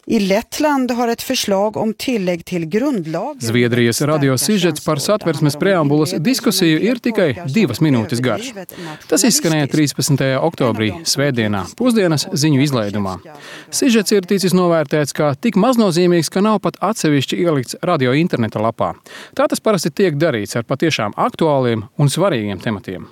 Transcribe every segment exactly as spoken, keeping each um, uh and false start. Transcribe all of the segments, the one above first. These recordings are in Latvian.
I Lettland har ett förslag om tillägg till grundlagen. Zviedrijas radio sižets par satversmes preambulas diskusiju ir tikai divas minūtes garš. Tas izskanēja trīspadsmitajā oktobrī, svētdienā, pusdienas ziņu izlaidumā. Sižets ir ticis novērtēts kā tik maznozīmīgs, ka nav pat atsevišķi ielikts radio interneta lapā. Tā tas parasti tiek darīts ar patiešām aktuāliem un svarīgiem tematiem.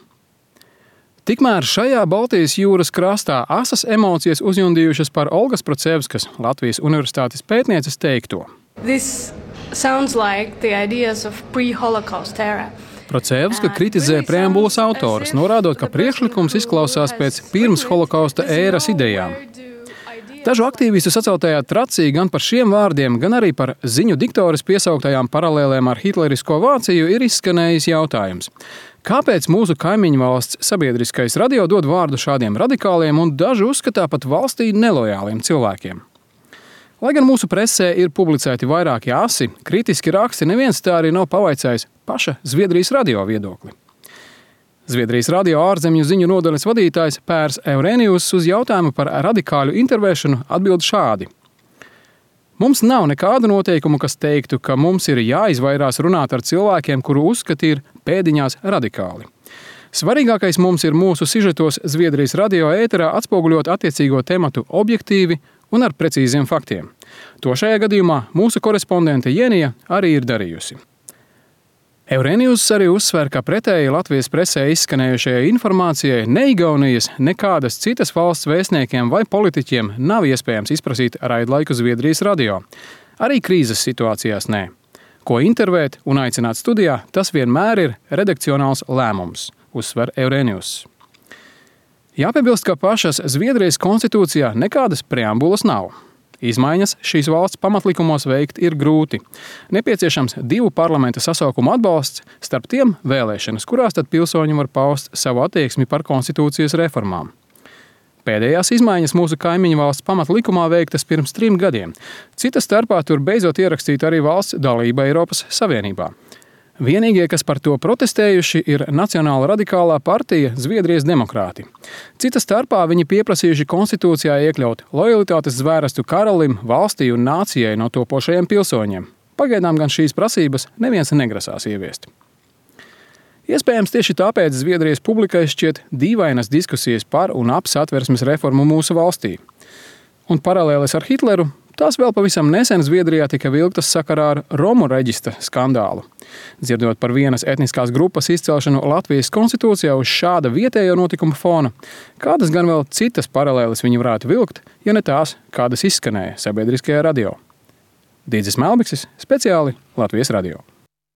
Tikmēr šajā Baltijas jūras krastā asas emocijas uzjundījušas par Olgas Procevskas, Latvijas Universitātes pētnieces teikto. This sounds like the ideas of pre-Holocaust era. Procevska kritizē preambulas autorus, norādot, ka priekšlikums izklausās pēc pirms holokausta ēras idejām. Dažu aktīvistu saceltajā tracī gan par šiem vārdiem, gan arī par ziņu diktoras piesauktajām paralēlēm ar hitlerisko Vāciju ir izskanējis jautājums. Kāpēc mūsu kaimiņu valsts sabiedriskais radio dod vārdu šādiem radikāliem un daži uzskatā pat valstī nelojāliem cilvēkiem? Lai gan mūsu presē ir publicēti vairāki asi, kritiski raksti, neviens tā arī nav pavaicājis paša Zviedrijas radio viedokli. Zviedrijas radio ārzemju ziņu nodaļas vadītājs Pērs Eurēnijus uz jautājumu par radikāļu intervēšanu atbild šādi. Mums nav nekādu noteikumu, kas teiktu, ka mums ir jāizvairās runāt ar cilvēkiem, kuru uzskati ir pēdiņās radikāli. Svarīgākais mums ir mūsu sižetos Zviedrijas radio ēterā atspoguļot attiecīgo tematu objektīvi un ar precīziem faktiem. To šajā gadījumā mūsu korespondente Jenija arī ir darījusi. Eurēnijus arī uzsver, ka pretēji Latvijas presē izskanējušajai informācijai ne Igaunijas, nekādas citas valsts vēstniekiem vai politiķiem nav iespējams izprasīt raidlaiku Zviedrijas radio. Arī krīzes situācijās nē. Ko intervēt un aicināt studijā, tas vienmēr ir redakcionāls lēmums, uzsver Eurēnijus. Jāpiebilst, ka pašas Zviedrijas konstitūcijā nekādas preambulas nav. Izmaiņas šīs valsts pamatlikumos veikt ir grūti. Nepieciešams divu parlamenta sasaukumu atbalsts, starp tiem vēlēšanas, kurās tad pilsoņi var paust savu attieksmi par konstitūcijas reformām. Pēdējās izmaiņas mūsu kaimiņu valsts pamatlikumā veiktas pirms trim gadiem. Cita starpā tur beidzot ierakstīta arī valsts dalība Eiropas Savienībā. Vienīgie, kas par to protestējuši, ir Nacionāla radikālā partija Zviedrijas demokrāti. Cita starpā viņi pieprasījuši konstitūcijā iekļaut lojalitātes zvērestu karalim, valstī un nācijai no topošajiem pilsoņiem. Pagaidām gan šīs prasības neviens negrasās ieviest. Iespējams, tieši tāpēc Zviedrijas publikai šķiet dīvainas diskusijas par un ap satversmes reformu mūsu valstī. Un paralēles ar Hitleru, tās vēl pavisam nesen Zviedrijā tika vilktas sakarā ar Romu reģistra skandālu. Dzirdot par vienas etniskās grupas izcelšanu Latvijas konstitūcijā uz šāda vietējo notikumu fona, kādas gan vēl citas paralēles viņi varētu vilkt, ja ne tās, kādas izskanēja sabiedriskajā radio. Dīdzis Melbiksis, speciāli Latvijas radio.